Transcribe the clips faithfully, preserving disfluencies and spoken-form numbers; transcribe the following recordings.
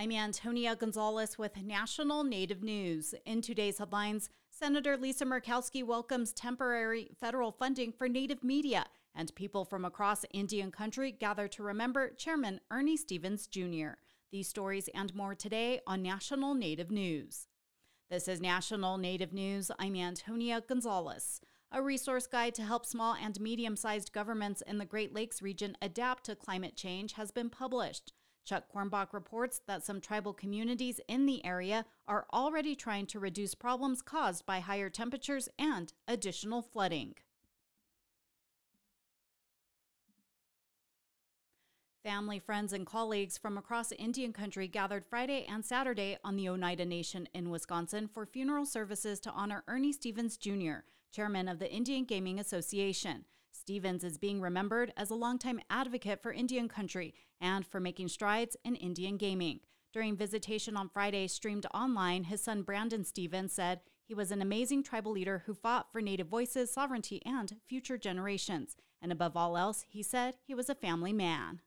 I'm Antonia Gonzalez with National Native News. In today's headlines, Senator Lisa Murkowski welcomes temporary federal funding for Native media, and people from across Indian country gather to remember Chairman Ernie Stevens Junior These stories and more today on National Native News. This is National Native News. I'm Antonia Gonzalez. A resource guide to help small and medium-sized governments in the Great Lakes region adapt to climate change has been published. Chuck Quirmbach reports that some tribal communities in the area are already trying to reduce problems caused by higher temperatures and additional flooding. Family, friends, and colleagues from across Indian country gathered Friday and Saturday on the Oneida Nation in Wisconsin for funeral services to honor Ernie Stevens Junior, chairman of the Indian Gaming Association. Stevens is being remembered as a longtime advocate for Indian country and for making strides in Indian gaming. During visitation on Friday, streamed online, his son Brandon Stevens said he was an amazing tribal leader who fought for Native voices, sovereignty, and future generations. And above all else, he said he was a family man.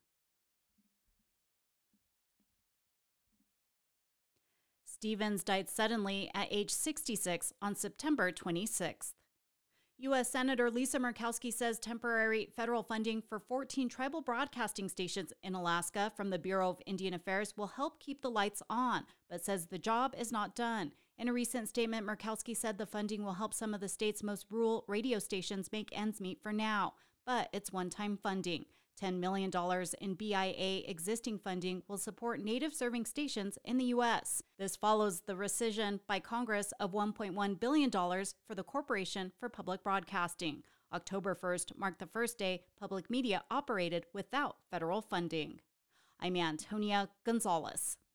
Stevens died suddenly at age sixty-six on September twenty-sixth. U S Senator Lisa Murkowski says temporary federal funding for fourteen tribal broadcasting stations in Alaska from the Bureau of Indian Affairs will help keep the lights on, but says the job is not done. In a recent statement, Murkowski said the funding will help some of the state's most rural radio stations make ends meet for now, but it's one-time funding. ten million dollars in B I A existing funding will support Native-serving stations in the U S. This follows the rescission by Congress of one point one billion dollars for the Corporation for Public Broadcasting. October first marked the first day public media operated without federal funding. I'm Antonia Gonzalez.